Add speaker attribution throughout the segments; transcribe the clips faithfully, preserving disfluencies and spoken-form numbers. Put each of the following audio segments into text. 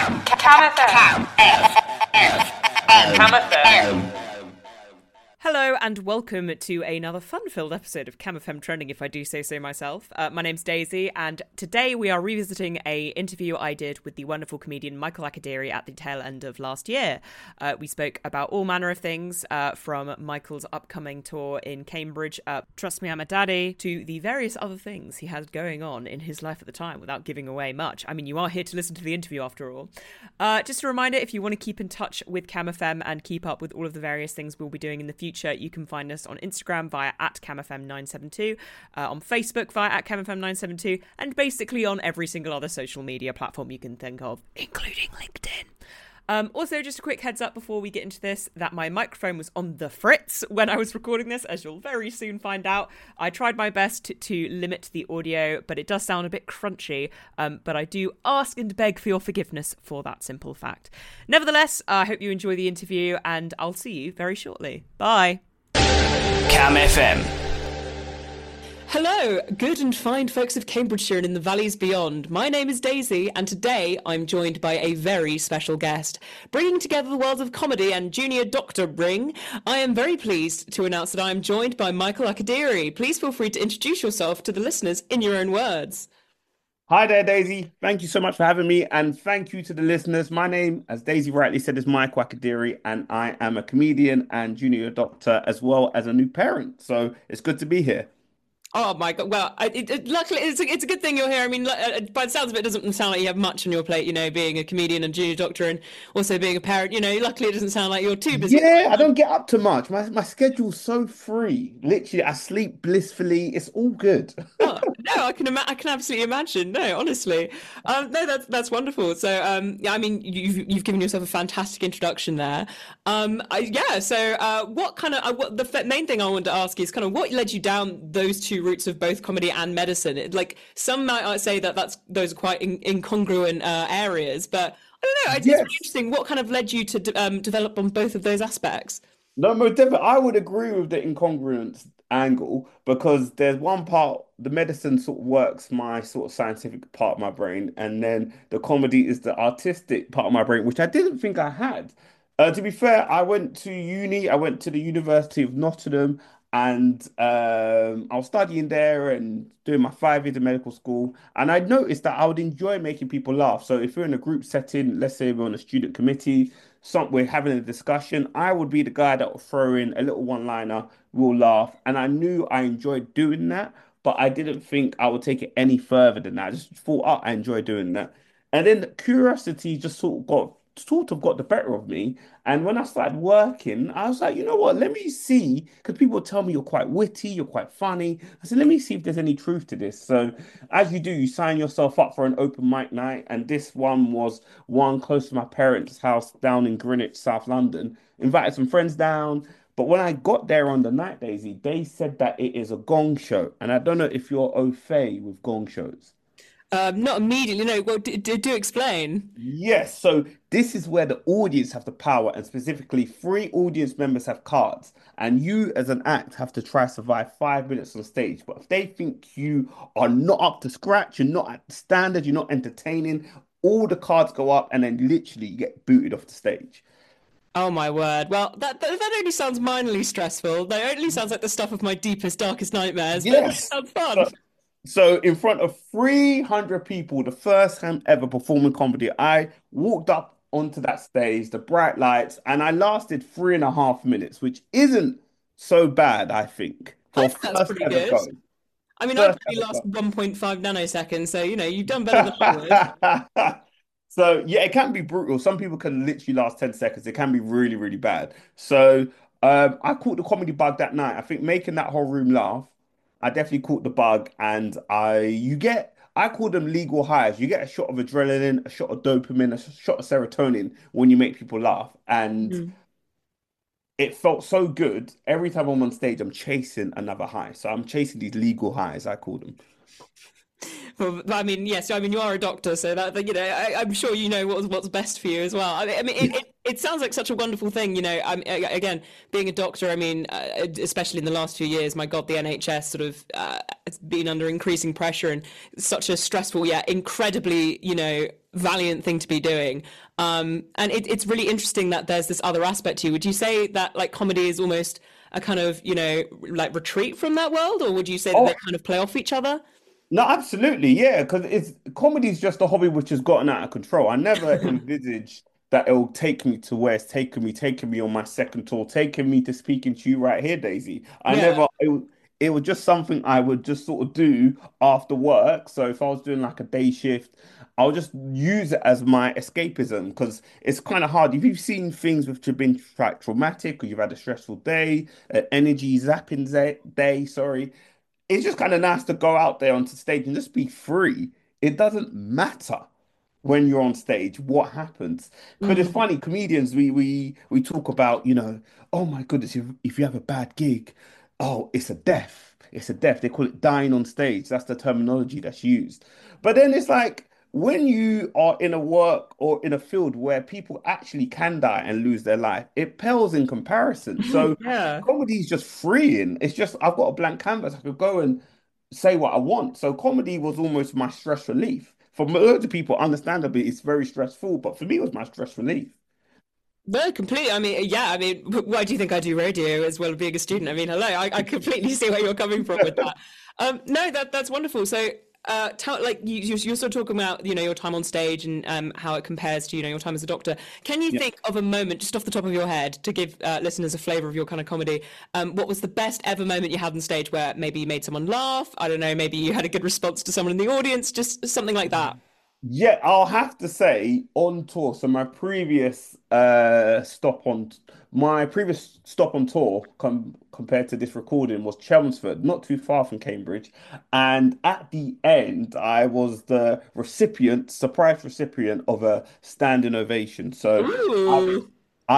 Speaker 1: Cam F M.
Speaker 2: Hello and welcome to another fun-filled episode of Cam F M Trending, if I do say so myself. Uh, my name's Daisy, and today we are revisiting a interview I did with the wonderful comedian Michael Akadiri at the tail end of last year. Uh, we spoke about all manner of things, uh, from Michael's upcoming tour in Cambridge, uh, Trust Me I'm a Daddy, to the various other things he had going on in his life at the time without giving away much. I mean, you are here to listen to the interview after all. Uh, just a reminder, if you want to keep in touch with Cam F M and keep up with all of the various things we'll be doing in the future, you can find us on Instagram via at Cam F M nine seven two, uh, on Facebook via at Cam F M nine seven two, and basically on every single other social media platform you can think of, including LinkedIn. Um, also, just a quick heads up before we get into this, that my microphone was on the fritz when I was recording this, as you'll very soon find out. I tried my best to, to limit the audio, but it does sound a bit crunchy, um, but I do ask and beg for your forgiveness for that simple fact. Nevertheless, I hope you enjoy the interview, and I'll see you very shortly. Bye.
Speaker 3: Cam F M.
Speaker 2: Hello, good and fine folks of Cambridgeshire and in the valleys beyond. My name is Daisy, and today I'm joined by a very special guest. Bringing together the worlds of comedy and junior doctor bring, I am very pleased to announce that I am joined by Michael Akadiri. Please feel free to introduce yourself to the listeners in your own words.
Speaker 4: Hi there, Daisy. Thank you so much for having me, and thank you to the listeners. My name, as Daisy rightly said, is Michael Akadiri, and I am a comedian and junior doctor as well as a new parent. So it's good to be here.
Speaker 2: Oh my God! Well, I, it, it, luckily it's a, it's a good thing you're here. I mean, uh, by the sounds of it, it doesn't sound like you have much on your plate. You know, being a comedian and junior doctor, and also being a parent. You know, luckily it doesn't sound like you're too busy.
Speaker 4: Yeah, I don't get up to much. My my schedule's so free. Literally, I sleep blissfully. It's all good.
Speaker 2: Oh, no, I can ima- I can absolutely imagine. No, honestly, um, no, that's that's wonderful. So, um, yeah, I mean, you've you've given yourself a fantastic introduction there. Um, I, yeah. So, uh, what kind of uh, what the f- main thing I wanted to ask is kind of what led you down those two routes of both comedy and medicine? It, like some might say that that's those are quite in, incongruent uh, areas, but I don't know. It's,
Speaker 4: Yes.
Speaker 2: it's really interesting. What kind of led you to de- um, develop on both of those aspects?
Speaker 4: No, most definitely. I would agree with the incongruence angle because there's one part, the medicine sort of works my sort of scientific part of my brain, and then the comedy is the artistic part of my brain, which I didn't think I had. Uh, to be fair, I went to uni, I went to the University of Nottingham, and um, I was studying there and doing my five years of medical school. And I noticed that I would enjoy making people laugh. So if we're in a group setting, let's say we're on a student committee, some we're having a discussion, I would be the guy that will throw in a little one-liner, we'll laugh. And I knew I enjoyed doing that, but I didn't think I would take it any further than that. I just thought, oh, I enjoy doing that. And then curiosity just sort of got sort of got the better of me. And when I started working, I was like, you know what? Let me see, because people tell me you're quite witty, you're quite funny. I said, let me see if there's any truth to this. So as you do, you sign yourself up for an open mic night. And this one was one close to my parents' house down in Greenwich, South London. Invited some friends down. But when I got there on the night, Daisy, they said that it is a gong show. And I don't know if you're au fait with gong shows.
Speaker 2: Um, not immediately. No. Well, do, do, do explain.
Speaker 4: Yes, so this is where the audience have the power, and specifically three audience members have cards, and you as an act have to try survive five minutes on stage. But if they think you are not up to scratch, you're not at the standard, you're not entertaining, all the cards go up, and then literally you get booted off the stage.
Speaker 2: Oh my word. Well, that, that that only sounds minorly stressful. That only sounds like the stuff of my deepest, darkest nightmares. But it
Speaker 4: Yes.
Speaker 2: sounds fun.
Speaker 4: So, so in front of three hundred people, the first time ever performing comedy, I walked up onto that stage, the bright lights, and I lasted three and a half minutes, which isn't so bad, I think,
Speaker 2: I
Speaker 4: for
Speaker 2: think that's
Speaker 4: first
Speaker 2: pretty
Speaker 4: ever
Speaker 2: good.
Speaker 4: going.
Speaker 2: I mean, I
Speaker 4: First
Speaker 2: probably
Speaker 4: ever
Speaker 2: last
Speaker 4: going.
Speaker 2: one point five nanoseconds, so you know, you've done better than I would.
Speaker 4: So yeah, it can be brutal. Some people can literally last ten seconds. It can be really, really bad. So um, I caught the comedy bug that night. I think making that whole room laugh, I definitely caught the bug. And I you get I call them legal highs. You get a shot of adrenaline, a shot of dopamine, a shot of serotonin when you make people laugh. And
Speaker 2: Mm.
Speaker 4: it felt so good. Every time I'm on stage, I'm chasing another high. So I'm chasing these legal highs, I call them.
Speaker 2: Well, I mean, yes, I mean, you are a doctor, so that, you know, I, I'm sure you know what's what's best for you as well. I mean, I mean, it, it, it sounds like such a wonderful thing, you know. I'm again being a doctor. I mean, uh, especially in the last few years, my God, the N H S sort of uh, has been under increasing pressure and such a stressful, yeah, incredibly, you know, valiant thing to be doing. Um, and it, it's really interesting that there's this other aspect to you. Would you say that like comedy is almost a kind of, you know, like retreat from that world, or would you say that they
Speaker 4: Oh,
Speaker 2: kind of play off each other?
Speaker 4: no, absolutely, yeah, because it's comedy is just a hobby which has gotten out of control. I never envisaged that it'll take me to where it's taken me, taking me on my second tour, taking me to speaking to you right here, Daisy. I
Speaker 2: Yeah.
Speaker 4: never, it, wa- it was just something I would just sort of do after work. So if I was doing like a day shift, I'll just use it as my escapism because it's kind of hard. If you've seen things which have been like traumatic or you've had a stressful day, an energy zapping day, day, sorry, it's just kind of nice to go out there onto stage and just be free. It doesn't matter when you're on stage what happens. Because it's
Speaker 2: Mm.
Speaker 4: funny, comedians, we we we talk about, you know, oh my goodness, if, if you have a bad gig, oh, it's a death. It's a death. They call it dying on stage. That's the terminology that's used. But then it's like when you are in a work or in a field where people actually can die and lose their life, it pales in comparison. So
Speaker 2: Yeah.
Speaker 4: comedy is just freeing. It's just I've got a blank canvas. I could go and say what I want. So comedy was almost my stress relief. For loads of people, understandably, it's very stressful, but for me, it was my stress relief.
Speaker 2: No, completely. I mean, yeah, I mean, why do you think I do radio as well as being a student? I mean, hello, I, I completely see where you're coming from with that. Um, no, that that's wonderful. So, uh, tell, like you, you're, you're sort of talking about, you know, your time on stage and um, how it compares to, you know, your time as a doctor. Can you
Speaker 4: Yeah.
Speaker 2: think of a moment just off the top of your head to give uh, listeners a flavour of your kind of comedy? Um, what was the best ever moment you had on stage where maybe you made someone laugh? I don't know, maybe you had a good response to someone in the audience, just something like that.
Speaker 4: Yeah, I'll have to say on tour. So my previous uh stop on my previous stop on tour com compared to this recording was Chelmsford, not too far from Cambridge. And at the end, I was the recipient, surprise recipient of a standing ovation. So I
Speaker 2: Ooh.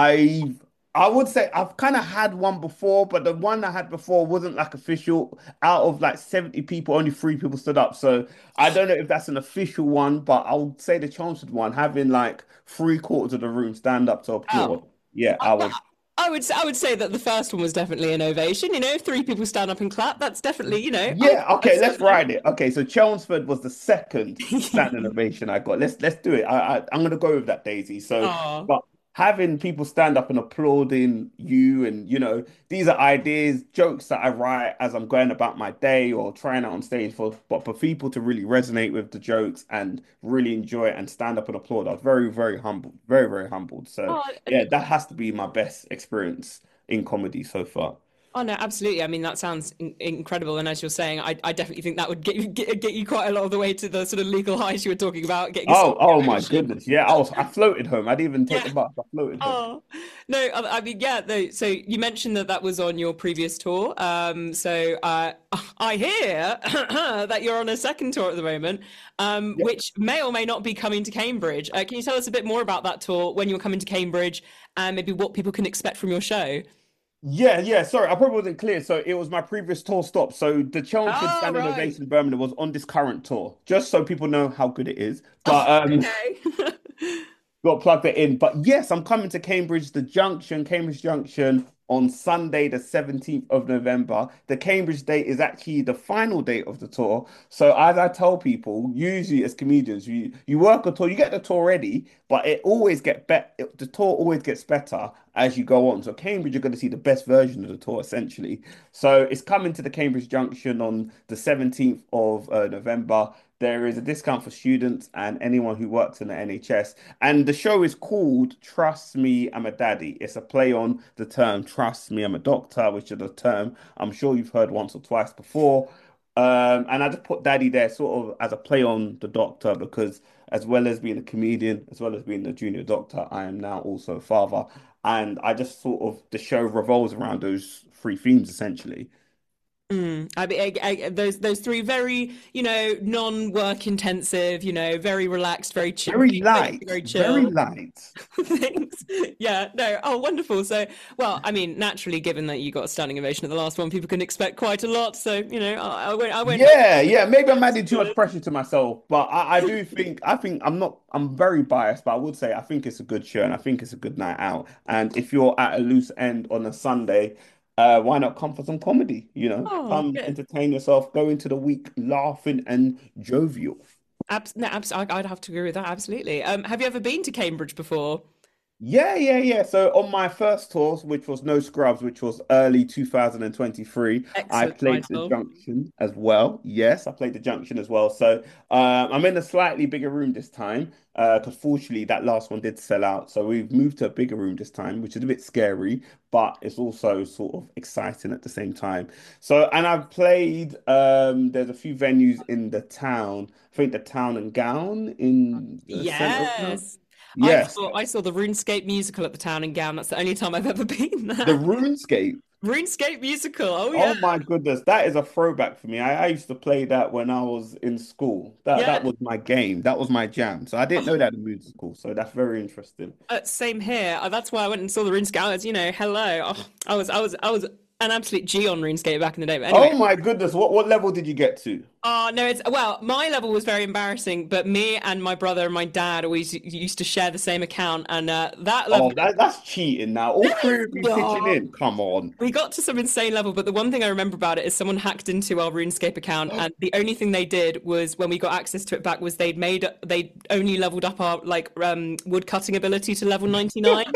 Speaker 4: I I would say I've kind of had one before, but the one I had before wasn't like official. Out of like seventy people, only three people stood up. So I don't know if that's an official one, but I would say the Chelmsford one, having like three quarters of the room stand up to
Speaker 2: Oh.
Speaker 4: applaud. Yeah,
Speaker 2: I,
Speaker 4: I
Speaker 2: well,
Speaker 4: was.
Speaker 2: I would I would say that the first one was definitely an ovation. You know, if three people stand up and clap, that's definitely, you know, I
Speaker 4: Yeah,
Speaker 2: I'd
Speaker 4: okay, let's
Speaker 2: stand there.
Speaker 4: ride it. Okay, so Chelmsford was the second standing ovation I got. Let's let's do it. I, I I'm gonna go with that, Daisy. So,
Speaker 2: Oh,
Speaker 4: but having people stand up and applauding you, and you know, these are ideas, jokes that I write as I'm going about my day or trying out on stage for, but for people to really resonate with the jokes and really enjoy it and stand up and applaud, I was very, very humbled, very, very humbled. So,
Speaker 2: oh,
Speaker 4: yeah, that has to be my best experience in comedy so far.
Speaker 2: oh no, absolutely. I mean, that sounds in incredible. And as you're saying, I, I definitely think that would get you get, get you quite a lot of the way to the sort of legal highs you were talking about, getting a
Speaker 4: Oh,
Speaker 2: standing
Speaker 4: oh my
Speaker 2: ovation.
Speaker 4: goodness. Yeah, I was I floated home. I didn't even take
Speaker 2: Yeah.
Speaker 4: the bus. I floated home.
Speaker 2: Oh no, I, I mean, yeah. No, so you mentioned that that was on your previous tour. Um, so uh, I hear that you're on a second tour at the moment, um,
Speaker 4: Yeah.
Speaker 2: which may or may not be coming to Cambridge. Uh, can you tell us a bit more about that tour, when you're coming to Cambridge, and maybe what people can expect from your show?
Speaker 4: Yeah, yeah. Sorry, I probably wasn't clear. So it was my previous tour stop. So the Chelmsford
Speaker 2: Oh,
Speaker 4: Standing
Speaker 2: right.
Speaker 4: Ovation in Birmingham was on this current tour, just so people know how good it is. But
Speaker 2: Oh,
Speaker 4: um
Speaker 2: okay.
Speaker 4: got to plug that in. But yes, I'm coming to Cambridge, the Junction, Cambridge Junction on Sunday, the seventeenth of November. The Cambridge date is actually the final date of the tour. So as I tell people, usually as comedians, you you work a tour, you get the tour ready, but it always get better. The tour always gets better as you go on. So Cambridge, you're going to see the best version of the tour essentially. So it's coming to the Cambridge Junction on the seventeenth of uh, November. There is a discount for students and anyone who works in the N H S. And the show is called Trust Me, I'm a Daddy. It's a play on the term Trust Me, I'm a Doctor, which is a term I'm sure you've heard once or twice before. Um, and I just put daddy there sort of as a play on the doctor because as well as being a comedian, as well as being a junior doctor, I am now also a father. And I just sort of, the show revolves around those three themes essentially.
Speaker 2: Mm. I mean, I, I, those those three very, you know, non-work intensive, you know, very relaxed, very chill,
Speaker 4: Very
Speaker 2: basically
Speaker 4: light,
Speaker 2: very
Speaker 4: very
Speaker 2: chill
Speaker 4: light.
Speaker 2: things. Yeah, no, oh, wonderful. So, well, I mean, naturally, given that you got a standing ovation at the last one, people can expect quite a lot. So, you know, I, I won't, I won't.
Speaker 4: Yeah, yeah. Maybe I'm adding too much pressure to myself, but I, I do think I think I'm not I'm very biased, but I would say I think it's a good show and I think it's a good night out. And if you're at a loose end on a Sunday, uh, why not come for some comedy? You know,
Speaker 2: Oh,
Speaker 4: come
Speaker 2: good.
Speaker 4: entertain yourself, go into the week laughing and jovial.
Speaker 2: Abs- no, abs- I- I'd have to agree with that. Absolutely. Um, have you ever been to Cambridge before?
Speaker 4: Yeah, yeah, yeah. So on my first tour, which was No Scrubs, which was early two thousand twenty-three, I
Speaker 2: Excellent
Speaker 4: played the
Speaker 2: title.
Speaker 4: Junction as well. Yes, I played the Junction as well. So um, I'm in a slightly bigger room this time uh, because fortunately that last one did sell out. So we've moved to a bigger room this time, which is a bit scary, but it's also sort of exciting at the same time. So, and I've played, um, there's a few venues in the town. I think the Town and Gown in the center of town.
Speaker 2: Yes. I
Speaker 4: Yes.
Speaker 2: saw I saw the RuneScape musical at the Town and Gown. That's the only time I've ever been
Speaker 4: The
Speaker 2: there.
Speaker 4: RuneScape.
Speaker 2: RuneScape musical. Oh yeah.
Speaker 4: Oh my goodness, that is a throwback for me. I, I used to play that when I was in school. That
Speaker 2: Yeah.
Speaker 4: that was my game. That was my jam. So I didn't know that in musical. So that's very interesting.
Speaker 2: Uh, same here. Uh, that's why I went and saw the RuneScape. I was, you know, hello. Oh, I was I was I was an absolute G on RuneScape back in the day. But anyway,
Speaker 4: Oh my goodness, what what level did you get to?
Speaker 2: oh no, it's well, my level was very embarrassing, but me and my brother and my dad always used to share the same account, and uh, that level.
Speaker 4: Oh, that that's cheating now. All three of you pitching
Speaker 2: Oh,
Speaker 4: in. Come on.
Speaker 2: we got to some insane level, but the one thing I remember about it is someone hacked into our RuneScape account, and the only thing they did was when we got access to it back was they'd made they only leveled up our like um wood cutting ability to level ninety-nine,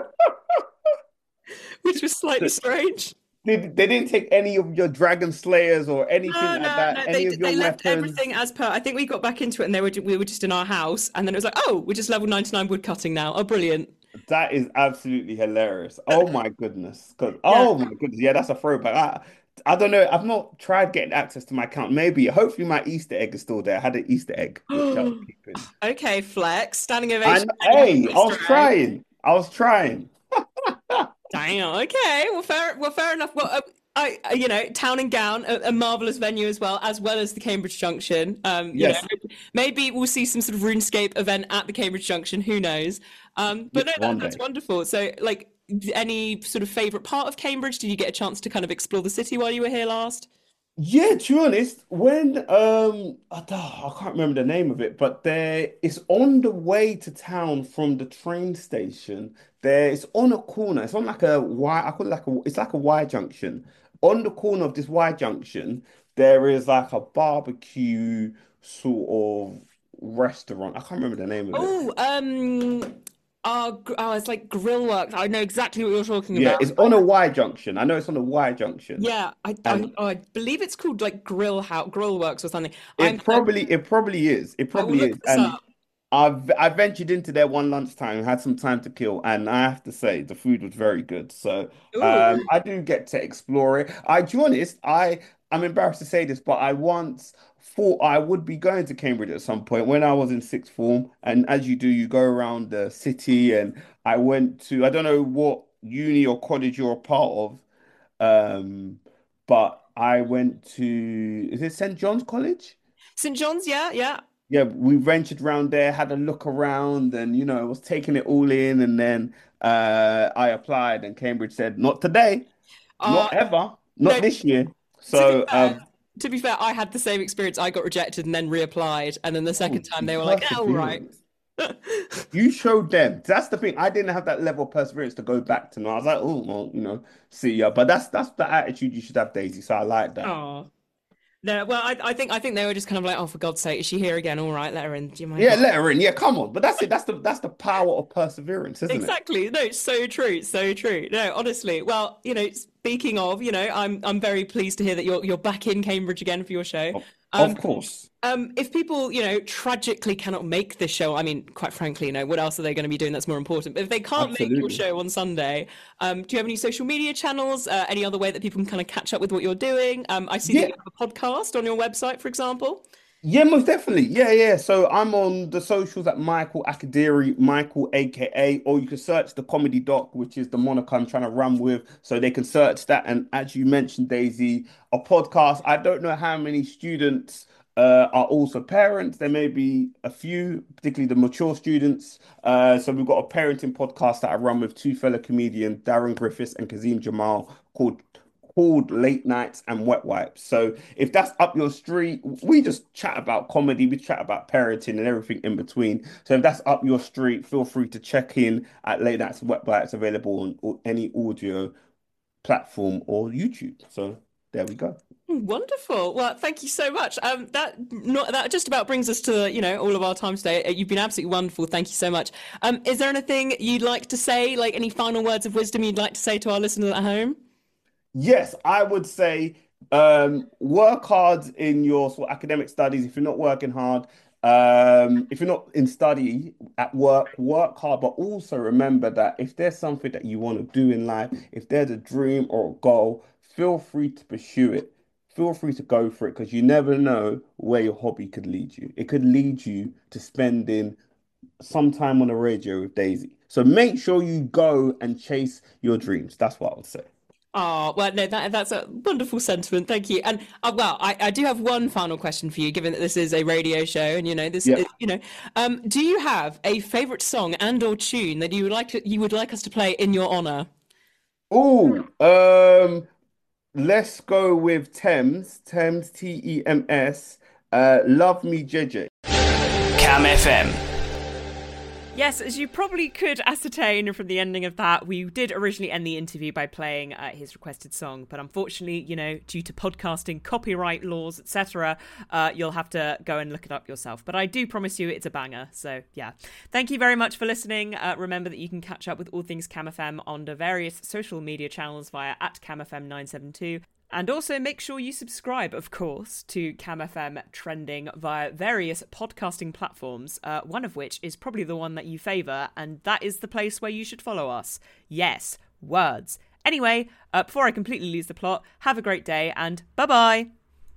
Speaker 2: which was slightly strange.
Speaker 4: Did they didn't take any of your Dragon Slayers or anything
Speaker 2: No,
Speaker 4: like
Speaker 2: no,
Speaker 4: that?
Speaker 2: no. They
Speaker 4: Any of your
Speaker 2: they left
Speaker 4: weapons?
Speaker 2: everything as per. I think we got back into it, and they were we were just in our house, and then it was like, oh, we're just level ninety-nine wood cutting now. Oh, brilliant.
Speaker 4: That is absolutely hilarious. Oh my goodness. 'Cause
Speaker 2: Yeah.
Speaker 4: oh my goodness. Yeah, that's a throwback. I, I don't know. I've not tried getting access to my account. Maybe, hopefully my Easter egg is still there. I had an Easter egg, which I was keeping.
Speaker 2: Okay, flex, standing ovation,
Speaker 4: And
Speaker 2: and you have an
Speaker 4: hey, I
Speaker 2: Easter
Speaker 4: was
Speaker 2: egg.
Speaker 4: trying. I was trying.
Speaker 2: Damn. Okay. Well, fair. Well, fair enough. Well, uh, I, uh, you know, Town and Gown, a, a marvelous venue as well, as well as the Cambridge Junction. Um, you know,
Speaker 4: Yes.
Speaker 2: maybe we'll see some sort of RuneScape event at the Cambridge Junction. Who knows? Um, but
Speaker 4: Yes,
Speaker 2: no, that,
Speaker 4: one
Speaker 2: that's
Speaker 4: day.
Speaker 2: wonderful. So, like, any sort of favorite part of Cambridge? Did you get a chance to kind of explore the city while you were here last?
Speaker 4: Yeah, to be honest, when um I, don't- I can't remember the name of it, but there it's on the way to town from the train station. There it's on a corner. It's on like a Y, I call it like a it's like a Y junction. On the corner of this Y junction, there is like a barbecue sort of restaurant. I can't remember the name of it.
Speaker 2: Oh, um, oh, gr- oh, it's like grill works. I know exactly what you're talking
Speaker 4: Yeah,
Speaker 2: about.
Speaker 4: it's on a Y junction. I know it's on a Y junction.
Speaker 2: Yeah, I, I,
Speaker 4: And
Speaker 2: oh, I believe it's called like Grill House, Grill Works or something. I'm
Speaker 4: it
Speaker 2: so,
Speaker 4: probably it probably is. It
Speaker 2: I will
Speaker 4: probably
Speaker 2: look
Speaker 4: is.
Speaker 2: this
Speaker 4: And
Speaker 2: up.
Speaker 4: I've I ventured into there one lunchtime, had some time to kill, and I have to say the food was very good. So um,
Speaker 2: Ooh.
Speaker 4: I do get to explore it. I, to be honest, I I'm embarrassed to say this, but I once thought I would be going to Cambridge at some point when I was in sixth form. And as you do, you go around the city, and I went to I don't know what uni or college you're a part of, um, but I went to is it Saint John's College?
Speaker 2: Saint John's, yeah, yeah.
Speaker 4: Yeah, we ventured around there, had a look around, and you know, was taking it all in. And then uh, I applied, and Cambridge said, "Not today,
Speaker 2: Uh,
Speaker 4: not ever,
Speaker 2: no,
Speaker 4: not this year."
Speaker 2: to be
Speaker 4: So,
Speaker 2: fair,
Speaker 4: um,
Speaker 2: to be fair, I had the same experience. I got rejected and then reapplied, and then the second
Speaker 4: oh,
Speaker 2: time
Speaker 4: see,
Speaker 2: they were like, "Yeah, all right."
Speaker 4: perseverance. You showed them. That's the thing. I didn't have that level of perseverance to go back to. No, I was like, "Oh, well, you know, see ya." But that's that's the attitude you should have, Daisy. So I like that.
Speaker 2: Oh. No, well, I, I think I think they were just kind of like, oh, for God's sake, is she here again? All right, let her in. Do you mind?
Speaker 4: Yeah, let her in. Yeah, come on. But that's it. That's the that's the power of perseverance, isn't it?
Speaker 2: Exactly. No, so true, so true. No, honestly. Well, you know, speaking of, you know, I'm I'm very pleased to hear that you're you're back in Cambridge again for your show.
Speaker 4: Of,
Speaker 2: Um,
Speaker 4: of course.
Speaker 2: um, if people, you know, tragically cannot make this show, I mean, quite frankly, you know, what else are they going to be doing that's more important? But if they can't make your
Speaker 4: Absolutely.
Speaker 2: show on Sunday, um, do you have any social media channels? Uh, any other way that people can kind of catch up with what you're doing? Um, I see that
Speaker 4: Yeah.
Speaker 2: you have a podcast on your website, for example.
Speaker 4: Yeah, most definitely. Yeah, yeah. So I'm on the socials at Michael Akadiri, Michael A K A, or you can search the Comedy Doc, which is the moniker I'm trying to run with. So they can search that. And as you mentioned, Daisy, a podcast. I don't know how many students uh, are also parents. There may be a few, particularly the mature students. Uh, so we've got a parenting podcast that I run with two fellow comedians, Darren Griffiths and Kazim Jamal, called called Late Nights and Wet Wipes. So if that's up your street, we just chat about comedy, we chat about parenting and everything in between. So if that's up your street, feel free to check in at Late Nights and Wet Wipes, available on au- any audio platform or YouTube. So there we go.
Speaker 2: Wonderful. Well, thank you so much. Um, that not that just about brings us to you know all of our time today. You've been absolutely wonderful. Thank you so much. Um, is there anything you'd like to say, like any final words of wisdom you'd like to say to our listeners at home?
Speaker 4: Yes, I would say um, work hard in your sort of academic studies. If you're not working hard, um, if you're not in study at work, work hard. But also remember that if there's something that you want to do in life, if there's a dream or a goal, feel free to pursue it. Feel free to go for it because you never know where your hobby could lead you. It could lead you to spending some time on the radio with Daisy. So make sure you go and chase your dreams. That's what I would say.
Speaker 2: Oh, well, no, that, that's a wonderful sentiment. Thank you. And uh, well, I, I do have one final question for you, given that this is a radio show and, you know, this,
Speaker 4: Yeah.
Speaker 2: is, you know, um, do you have a favorite song and or tune that you would like to, you would like us to play in your honor?
Speaker 4: Oh, um, let's go with Thames, Thames, T E M S, uh, Love Me J J.
Speaker 3: Cam F M.
Speaker 2: Yes, as you probably could ascertain from the ending of that, we did originally end the interview by playing uh, his requested song, but unfortunately, you know, due to podcasting, copyright laws, et cetera, uh, you'll have to go and look it up yourself. But I do promise you it's a banger, so yeah. Thank you very much for listening. Uh, remember that you can catch up with all things Cam F M on the various social media channels via at Cam F M nine seven two. And also make sure you subscribe, of course, to Cam F M Trending via various podcasting platforms, uh, one of which is probably the one that you favour, and that is the place where you should follow us. Yes, words. Anyway, uh, before I completely lose the plot, have a great day, and bye-bye!